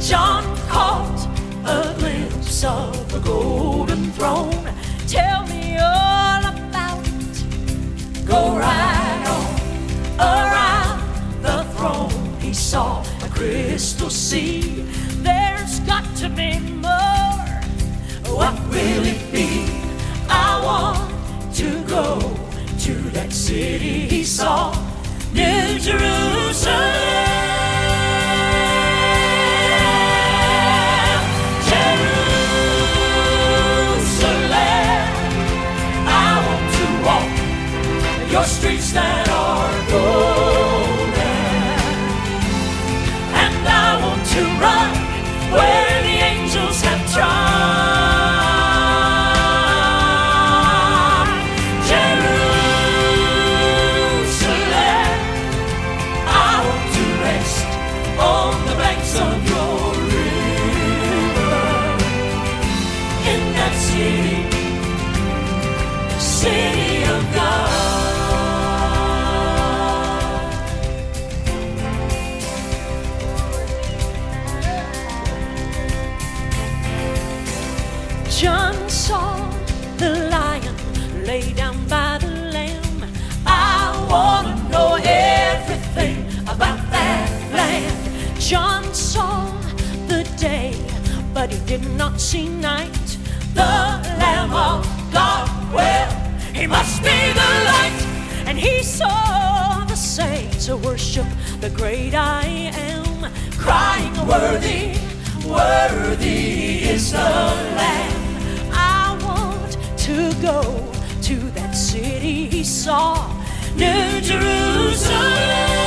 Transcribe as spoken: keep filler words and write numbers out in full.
John caught a glimpse of the golden throne. Tell me all about it. Go right on. Around the throne he saw a crystal sea. There's got to be more. What will it be? I want to go to that city he saw, New Jerusalem. Your streets that are golden, and I want to run where the angels have trod. Jerusalem, I want to rest on the banks of your river, in that city, city of God. John saw the lion lay down by the lamb. I want to know everything about that land. John saw the day, but he did not see night. The Lamb of God, well, he must be the light. And he saw the saints worship the great I am, crying, worthy, worthy is the Lamb. To go to that city he saw, New Jerusalem.